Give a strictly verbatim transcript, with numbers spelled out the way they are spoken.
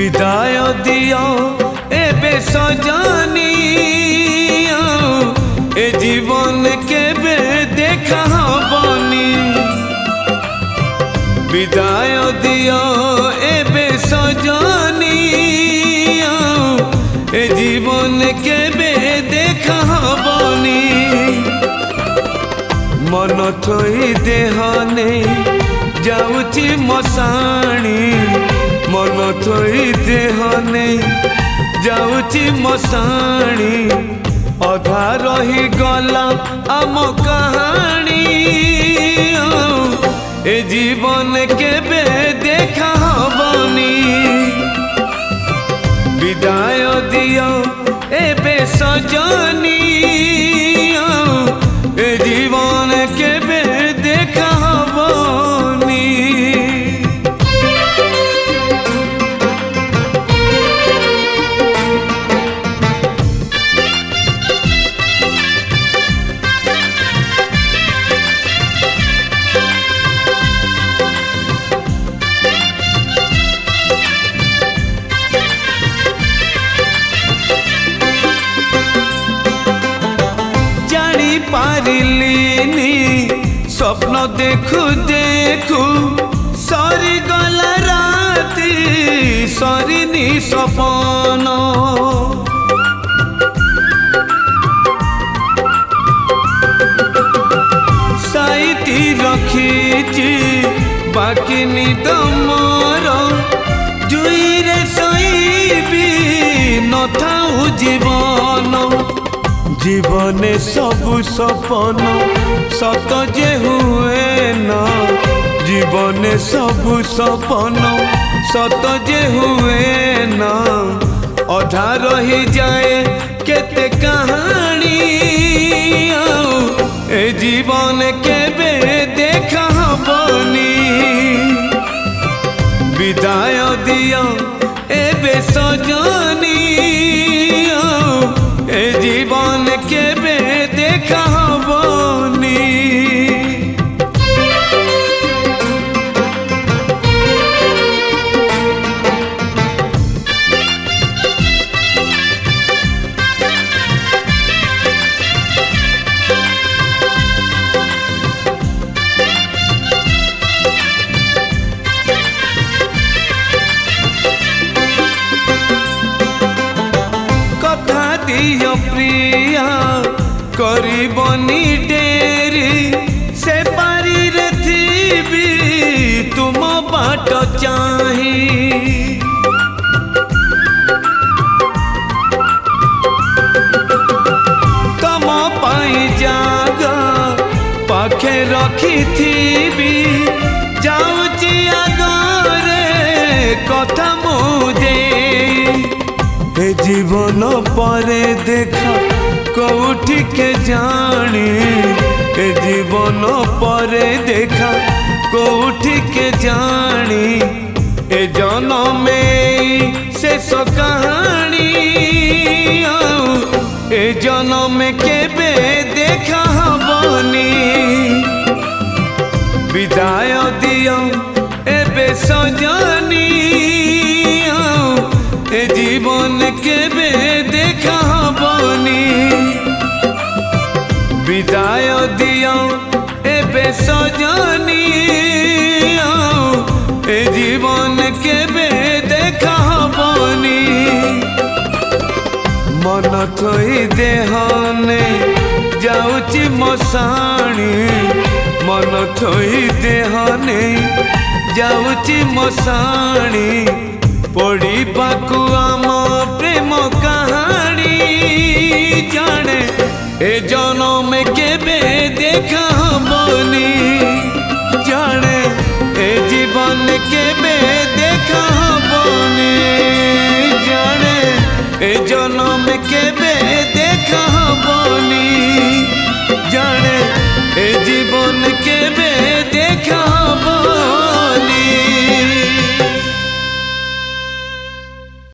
विदाय दियो एबे सजनी ए जीवन केबे देखा हबनी। विदाय दियो एबे सजनी ए जीवन केबे देखा हबनी। मन थोई देहने जाऊची मसाणी मन थोई देहने जाऊची मसाणी। अधा रही गला आम कहानी ए जीवन केबे देखा हबनी। विदाय दियो एबे सजनी ए जीवन केबे देखा हबनी। पारिलिनी स्वप्न देखु देखु सरी गला राती सरीनी सपन। साइती रखीची बाकी निद मोर जुई रे सईबी न थाऊ जीवन। जीवने सबु सपन सत जे हुए ना जीवने सबु सपन सत जे हुए ना। अधा रही जाए केते कहानी ए जीवन केबे देखा हबनी। विदाय दियो एबे सजनी ए जीवन केबे देखा हबनी। कथा दियो प्रिया करिबनी डेरी से पारी रे थीबी तुम बाट चाही। तम पाई जागा पाखे रखी थीबी जाऊची आगरे कथा मुदे। ए जीवन परे देखा कौठी के जानी ए जीवन परे देखा कौठी के जानी। ए जन्म में शेष कहानी ए जन्म केबे देखा हबनी। विदाय दियो एबे सजनी ए जीवन केबे देखा हबनी। विदाय दियो एबे सजनी ए जीवन केबे देखा हबनी। मन थोई देहने जाऊची मसाणी मन थोई देहने जाऊची मसाणी। पढ़ी पाकु आम प्रेम कहानी जाने ए जन्म केबे देखा हबनी। जाने ए जीवन केबे देखा हबनी। जाने ए जन्म केबे देखा हबनी।